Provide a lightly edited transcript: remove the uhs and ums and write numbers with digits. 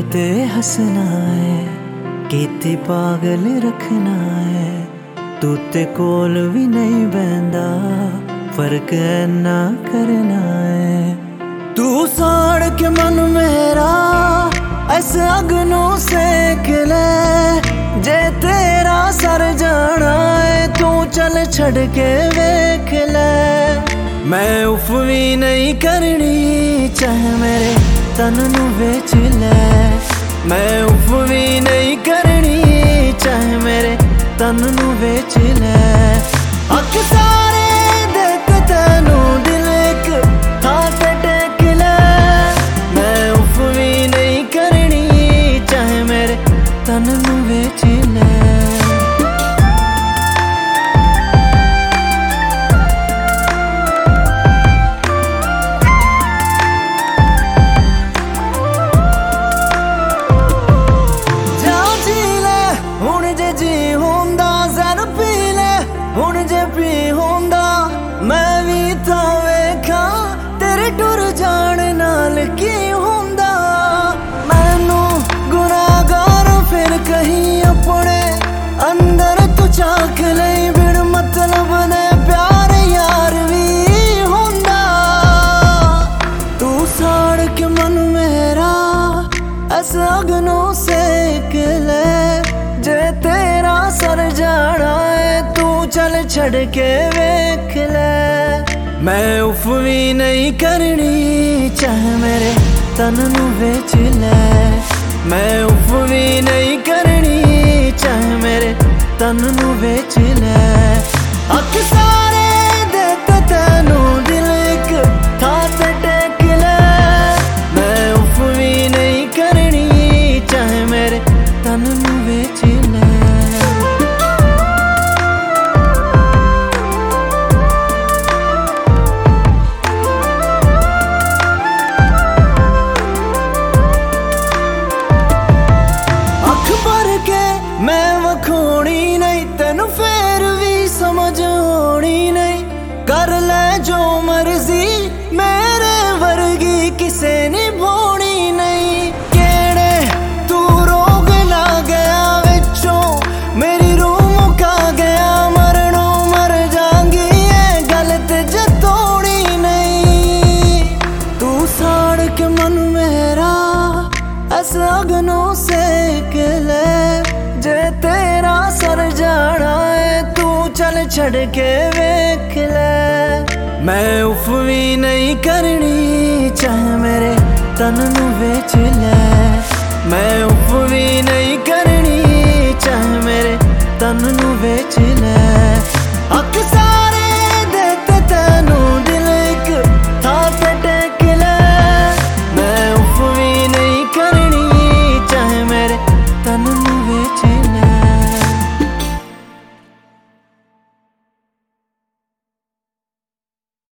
ते हसना है, कीती पागल रखना है। तू ते कोल भी नहीं बहंदा, फर्क ना करना है। तू साड़ के मन मेरा ऐसे अग्नों सेक ले, जे तेरा सर जाना है तू चल छड़ के वेख ले। मैं उफ भी नहीं करनी, चाहे मेरे तन नू बेच ले। मैं उफ भी नहीं करनी, चाहे मेरे तन नू बेच ले। अख सारे देख तेनू दिल एक थां ते टेक ले। मैं उफ भी नहीं करनी, चाहे मेरे तन नू बेच ले। मैं भी तो वेखा तेरे टुर जान नाल की हुंदा। मैनू गुनाहगार फिर कहीं अपने अंदर तू झांक ले, बिन मतलब ने प्यार यार भी हुंदा। तू साड़ के मन मेरा ऐसा अग्नों सेक ले, जे तेरा सर जाना है तू चल छड़ के वेख ले। मैं उफ भी नहीं करनी, चाहे मेरे तन नू बेच ले। मैं उफ भी नहीं करनी, चाहे मेरे तन नू बेच ले। अख सारे देख तेनू दिल एक थां ते टेक ले। मैं उफ भी नहीं करनी, चाहे मेरे तन नू बेच ले। मैं वखोनी नहीं तेनू फेर भी समझ होनी नहीं। कर ले जो मर्जी मेरे वर्गी किसे निभानी नहीं। केड़े तू रोग ला गया विचों मेरी रूह मुका गया। मरनों मर जांगी ये गलत जतोड़ी नहीं। तू साड़ के मन मेरा ऐसा अग्नों सेक ले, जे तेरा सर जाना है तू चल छड़ के वेख ले। मैं उफ भी नहीं करनी, चाहे मेरे तन नू बेच ले। मैं उफ भी नहीं करनी, चाहे मेरे तन नू बेच ले।